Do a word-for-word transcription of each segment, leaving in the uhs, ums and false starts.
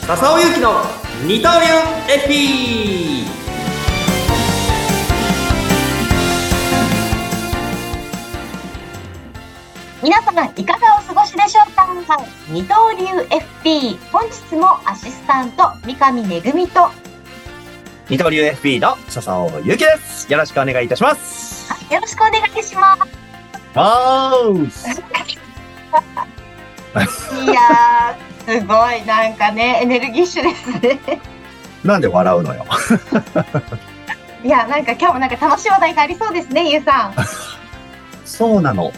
笹尾ゆうきの二刀流 エフピー。 皆様いかがお過ごしでしょうか。二刀流 エフピー、 本日もアシスタント三上恵と二刀流 エフピー の笹尾ゆうきです。よろしくお願いいたします。 はい、よろしくお願いします。 わーいやー、すごいなんかね、エネルギッシュですね。 なんで笑うのよ。 いや、なんか今日もなんか楽しい話題がありそうですね、ゆうさん。 そうなの。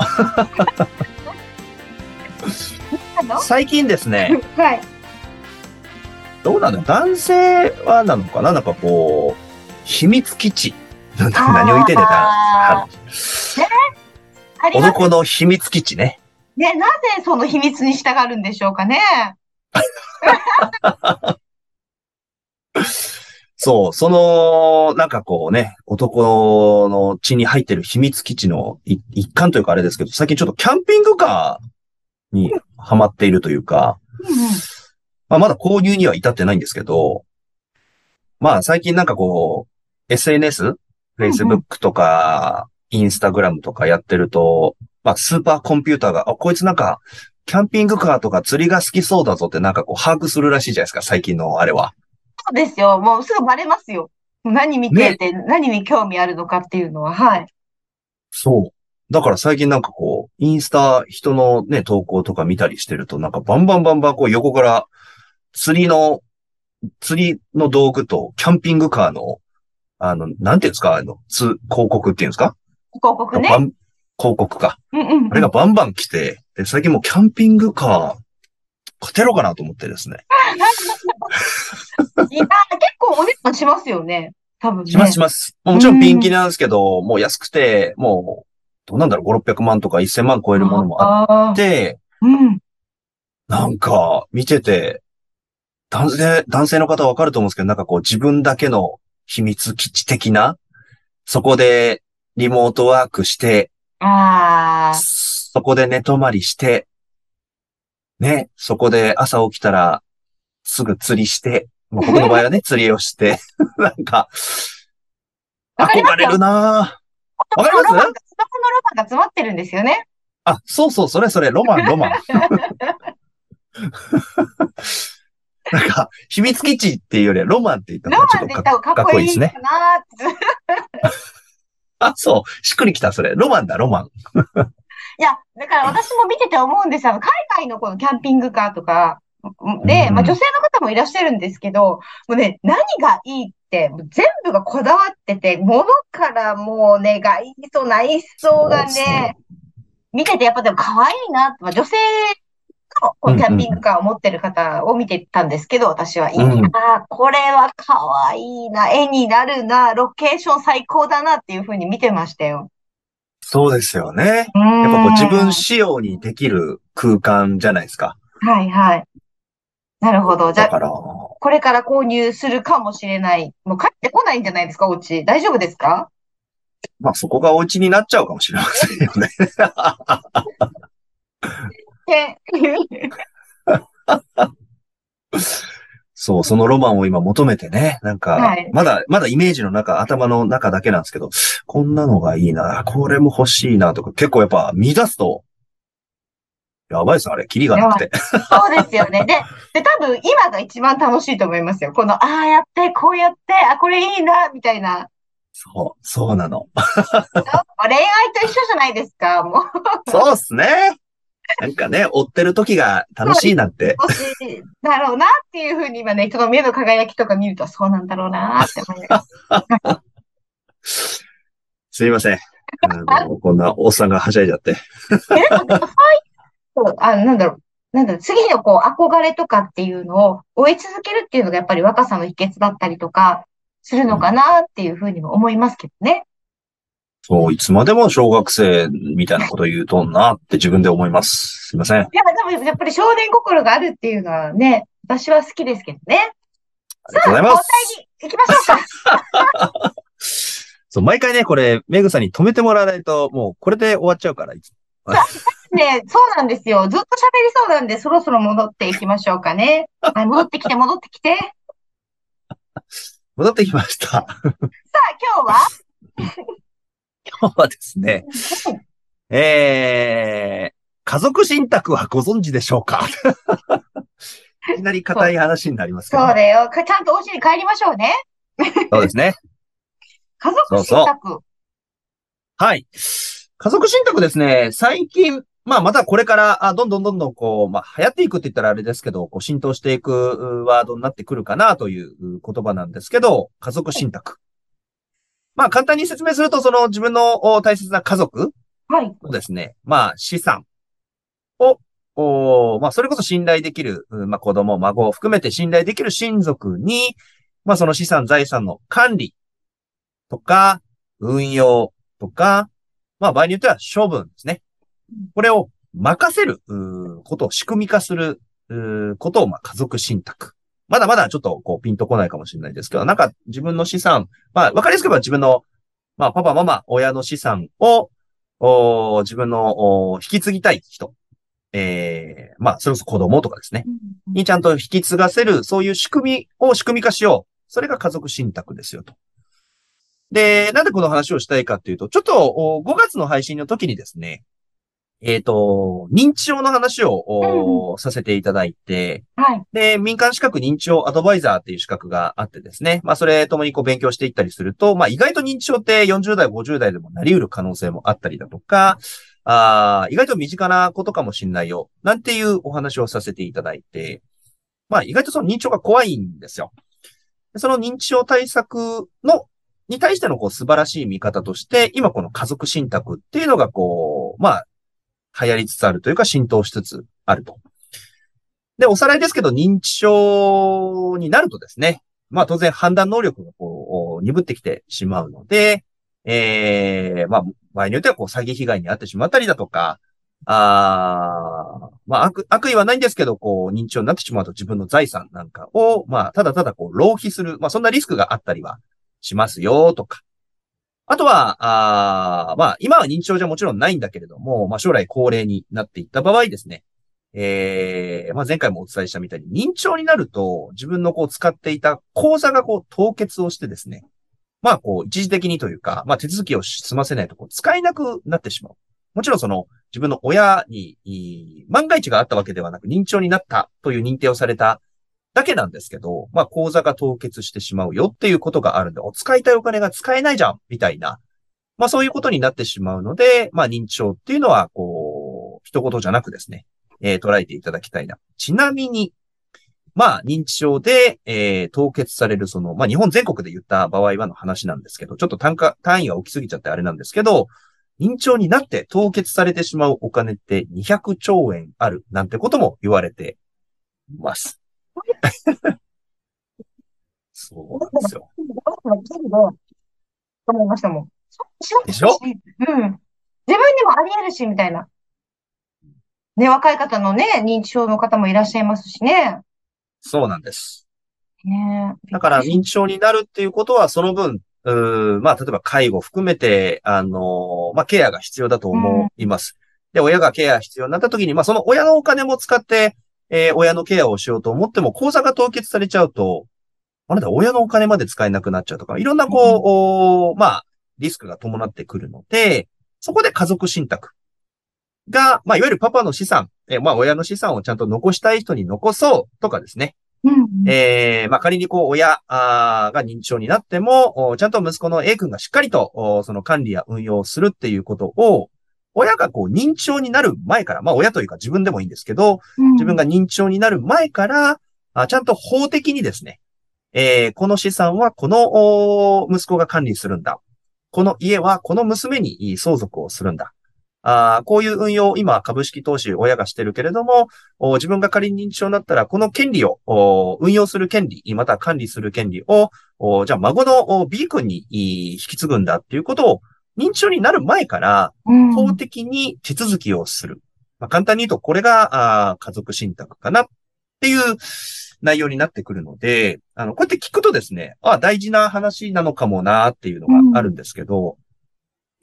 最近ですね、 はい。 どうなの、男性はなのかな、なんかこう、秘密基地。何を言ってんだよな。 ね、あります男の秘密基地ね。 ね、なぜその秘密に従うんでしょうかね。 そう、その、なんかこうね、男の血に入ってる秘密基地の一一環というかあれですけど、最近ちょっとキャンピングカーにハマっているというか、 うんうん、 まあ、まだ購入には至ってないんですけど、まあ最近なんかこう、エスエヌエス、Facebook とか、Instagram とかやってると、まあスーパーコンピューターが、あ、こいつなんか、キャンピングカーとか釣りが好きそうだぞってなんかこう把握するらしいじゃないですか、最近のあれは。 そうですよ。もうすぐバレますよ。何見てて、何に興味あるのかっていうのは、はい。 そう。だから最近なんかこう、インスタ、人のね、投稿とか見たりしてると、なんかバンバンバンバンこう横から釣りの、釣りの道具とキャンピングカーの、あの、なんていうんですか、あの、つ、広告っていうんですか、 広告ね。 バン広告か。 うんうんうん、 あれがバンバン来て、で、最近もうキャンピングカー、勝てろかなと思ってですね。 いや、結構お値段しますよね。多分ね。 しますします。もちろんピンキリなんですけど、もう安くて、もう、どうなんだろう、ご、ろっぴゃくまんとかせんまん超えるものもあって、 うん。 なんか、見てて、男性、男性の方はわかると思うんですけど、なんかこう自分だけの秘密基地的な、そこでリモートワークして、 ああ。 そこで寝泊まりして、ね、そこで朝起きたらすぐ釣りして、もう僕の場合はね、釣りをして、なんか、 わかりますよ。 憧れるなぁ。わかります男のロマンが、男のロマンが詰まってるんですよね。 あ、そうそう、それそれ、ロマン、ロマン。なんか、秘密基地っていうよりはロマンって言ったロ方がちょっとマンって言った方がかっかっこいいこいいですね。 かなーって。 あ、そう、しっくりきた、それ。ロマンだ、ロマン。 いや、だから私も見てて思うんですよ。あの海外のこのキャンピングカーとかうで、まあ女ん。 性の方もいらっしゃるんですけど、もうね、何がいいって、もう全部がこだわってて、物からもうね、外装、内装がそうそね、見ててやっぱでも可愛いなって、まあ、女性のこう。うのキャンピングんうん。 カーを持ってる方を見てたんですけど、私は。いやうん。 ー、これは可愛いな、絵になるな、ロケーション最高だなっていうふうに見てましたよ。 そうですよね。 うーやっぱこう自分ん。 仕様にできる空間じゃないですか。 はいはい。なるほど。じゃあ、 だから、 これから購入するかもしれない。もう帰ってこないんじゃないですか、お家。大丈夫ですか？ まあそこがお家になっちゃうかもしれませんよね。 えそう、そのロマンを今求めてね、なんか、 はい。 まだ、まだイメージの中、頭の中だけなんですけど、こんなのがいいな、これも欲しいなとか、結構やっぱ見出すと、やばいです、あれ、キリがなくて。 そうですよね。で、で、多分今が一番楽しいと思いますよ。この、ああやって、こうやって、あ、これいいな、みたいな。 そう、そうなの。 恋愛と一緒じゃないですか、もう。 そうっすね。なんかね、追ってる時が楽しいなんて。 欲しいだろうなっていうふうに今ね、人の目の輝きとか見るとそうなんだろうなって思いながら。 すいません。あの、こんなおっさんがはしゃいじゃって。 え、でも、でもそう、あ、なんだろう。なんだろう、次のこう、憧れとかっていうのを追い続けるっていうのがやっぱり若さの秘訣だったりとかするのかなっていうふうにも思いますけどね。 そう、いつまでも小学生みたいなこと言うとんなって自分で思います。すいません。あいや、でもやっぱり少年心があるっていうのはね、私は好きですけどね。さあ、 りがとうございま本す。 題に行きましょうか。 そう、毎回ね、これ、メグさんに止めてもらわないと、もうこれで終わっちゃうから、いつさあ、ね、そうなんですよ。ずっと喋りそうなんで、そろそろ戻っていきましょうかね。はい、戻ってきて、戻ってきて。さ戻ってきました。 あ、今日は、 今日はですね、 うん、 えー、家族信託はご存知でしょうか？いきなりそう、 硬い話になりますけども。 そうだよ。かちゃんとお家に帰りましょうね。 そうですね。 家族そうそう。 信託。 はい。家族信託ですね、最近、まあまたこれから、あ、どんどんどんどんこう、まあ流行っていくって言ったらあれですけど、こう浸透していくうワードになってくるかなという言葉なんですけど、家族はい。 信託。まあ簡単に説明すると、その自分のお大切な家族はい。 のですね、まあ資産を、おまあそれこそ信頼できる、うまあ子供、孫を含めて信頼できる親族に、まあその資産、財産の管理とか、運用とか、まあ場合によっては処分ですね。これを任せるうーことを仕組み化するうーことを、まあ、家族信託。まだまだちょっとこうピンとこないかもしれないですけど、なんか自分の資産、まあわかりやすく言えば自分の、まあパパ、ママ、親の資産を、お自分のお引き継ぎたい人、えー、まあそれこそ子供とかですね。 うん、うん、 にちゃんと引き継がせる、そういう仕組みを仕組み化しよう。それが家族信託ですよと。で、なんでこの話をしたいかっていうと、ちょっとおごがつの配信の時にですね、えっと、認知症の話うん、 をさせていただいて、 はい。 で、民間資格認知症アドバイザーっていう資格があってですね。まあ、それともにこう勉強していったりすると、まあ、意外と認知症ってよんじゅう代、ごじゅう代でもなり得る可能性もあったりだとか、あ意外と身近なことかもしんないよ。なんていうお話をさせていただいて、まあ、意外とその認知症が怖いんですよ。その認知症対策の、に対してのこう素晴らしい見方として、今この家族信託っていうのがこう、まあ、流行りつつあるというか浸透しつつあると。で、おさらいですけど、認知症になるとですね、まあ当然判断能力がこう、鈍ってきてしまうので、えー、まあ、場合によってはこう詐欺被害に遭ってしまったりだとか、あまあ悪、悪意はないんですけど、こう、認知症になってしまうと自分の財産なんかを、まあ、ただただこう、浪費する、まあそんなリスクがあったりはしますよ、とか。あとは、あまあ、今は認知症じゃもちろんないんだけれども、まあ、将来高齢になっていった場合ですね。えー、まあ、前回もお伝えしたみたいに、認知症になると、自分のこう使っていた口座がこう凍結をしてですね。まあ、こう、一時的にというか、まあ、手続きを済ませないとこう使えなくなってしまう。もちろんその、自分の親に、万が一があったわけではなく、認知症になったという認定をされただけなんですけど、まあ、口座が凍結してしまうよっていうことがあるんで、お使いたいお金が使えないじゃん、みたいな。まあ、そういうことになってしまうので、まあ、認知症っていうのは、こう、一言じゃなくですね、えー、捉えていただきたいな。ちなみに、まあ、認知症で、えー、凍結される、その、まあ、日本全国で言った場合はの話なんですけど、ちょっと単価、単位が大きすぎちゃってあれなんですけど、認知症になって凍結されてしまうお金ってにひゃくちょうえんあるなんてことも言われています。そうなんですよ。 思いましたもん。そうしでしょ？ ますし、うん。自分にもあり得るし、みたいな。ね、若い方のね、認知症の方もいらっしゃいますしね。 そうなんです。 ねえ、びだからっくりしま認知症になるっていうことは、その分、うーまあ、例えば介護含めて、あのまあ、ケアが必要だとす。うん。 思います。で、親がケア必要になった時に、まあ、その親のお金も使って、えー親のケアをしようと思っても、口座が凍結されちゃうと、あなた親のお金まで使えなくなっちゃうとか、いろんなこう、 うん。 おまあ、リスクが伴ってくるので、そこで家族信託が、まあ、いわゆるパパの資産、えーまあ、親の資産をちゃんと残したい人に残そうとかですね。 うん。 えー、まあ、仮にこう、親あーが認知症になっても、おちゃんと息子の A 君がしっかりと、おその管理や運用をするっていうことを、親がこう、認知症になる前から、まあ、親というか自分でもいいんですけど、自分うん。 が認知症になる前から、あちゃんと法的にですね、えー、この資産はこのお息子が管理するんだ。この家はこの娘に相続をするんだ。あーこういう運用を今株式投資親がしてるけれども、お自分が仮に認知症になったら、この権利を、お運用する権利、または管理する権利を、おじゃあ孫のお B 君にい引き継ぐんだっていうことを、認知症になる前からうん。 法的に手続きをする。まあ、簡単に言うと、これがあ家族信託かなっていう内容になってくるので、あの、こうやって聞くとですね、あ、大事な話なのかもなっていうのうん。 があるんですけど、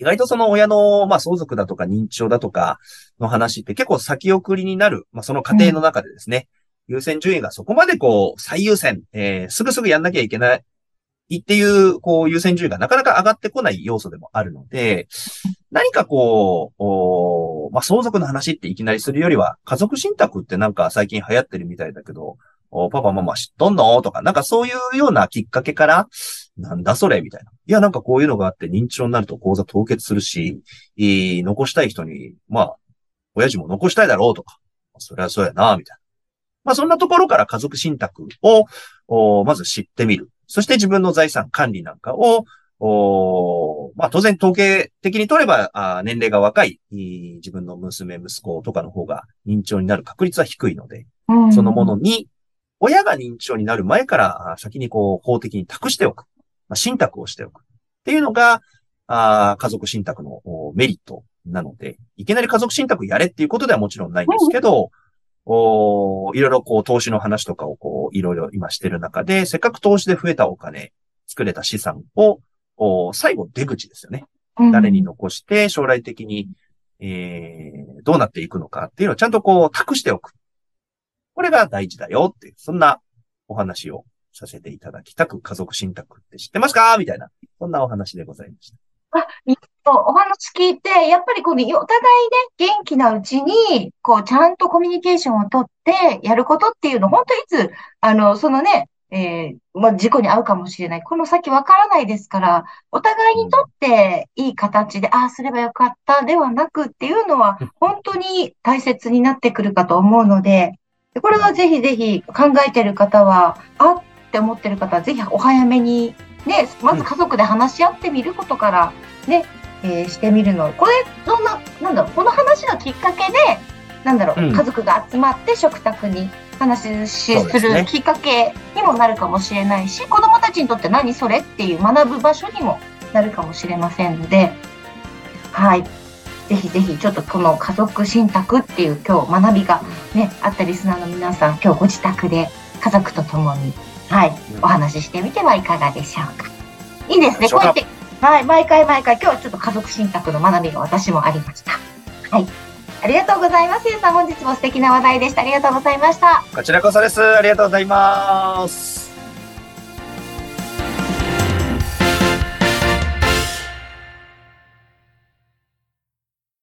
意外とその親の、まあ、相続だとか認知症だとかの話って結構先送りになる、まあ、その過程の中でですね、優先順位がそこまでこう、最優先、えー、すぐすぐやんなきゃいけないっていう、こう、優先順位がなかなか上がってこない要素でもあるので、何かこう、おまあ、相続の話っていきなりするよりは、家族信託ってなんか最近流行ってるみたいだけど、おパパママ知っとんのとか、なんかそういうようなきっかけから、なんだそれみたいな。いや、なんかこういうのがあって認知症になると口座凍結するし、えー残したい人に、まあ、親父も残したいだろうとか、そりゃそうやな、みたいな。まあそんなところから家族信託を、おまず知ってみる。そして自分の財産管理なんかを、おまあ当然統計的に取ればあ年齢が若いい自分の娘、息子とかの方が認知症になる確率は低いので、 うんそのものに、親が認知症になる前からあ先にこう法的に託しておく。まあ、信託をしておく。っていうのが、あ家族信託のおメリットなので、いきなり家族信託やれっていうことではもちろんないんですけど、おいろいろこう投資の話とかをこういろいろ今してる中で、せっかく投資で増えたお金、作れた資産を、お最後出口ですよね。 うん誰に残して将来的に、えー、どうなっていくのかっていうのをちゃんとこう託しておく。これが大事だよっていう、そんなお話をさせていただきたく、家族信託って知ってますかみたいな、そんなお話でございました。 あ、いいとお話聞いて、やっぱりこの、お互いね、元気なうちに、こう、ちゃんとコミュニケーションをとってやることっていうの、本当いつ、あの、そのね、えーまあ、事故に遭うかもしれない。この先わからないですから、お互いにとっていい形で、ああ、すればよかったではなくっていうのは、本当に大切になってくるかと思うので、これはぜひぜひ考えている方は、あって思ってる方は、ぜひお早めに、ね、まず家族で話し合ってみることから、ね、えーしてみるの。これ、どんな、なんだろう、この話のきっかけで、なんだろう、 うん家族が集まって食卓に話しそうですねるきっかけにもなるかもしれないし、子供たちにとって何それっていう学ぶ場所にもなるかもしれませんので、はい。ぜひぜひ、ちょっとこの家族信託っていう今日学びがね、あったリスナーの皆さん、今日ご自宅で家族と共に、はい、お話ししてみてはいかがでしょうか。いいですね、こうやって。はい、毎回毎回、今日はちょっと家族信託の学びが私もありました。はい。ありがとうございます。ゆうさん、本日も素敵な話題でした。ありがとうございました。 こちらこそです。ありがとうございます。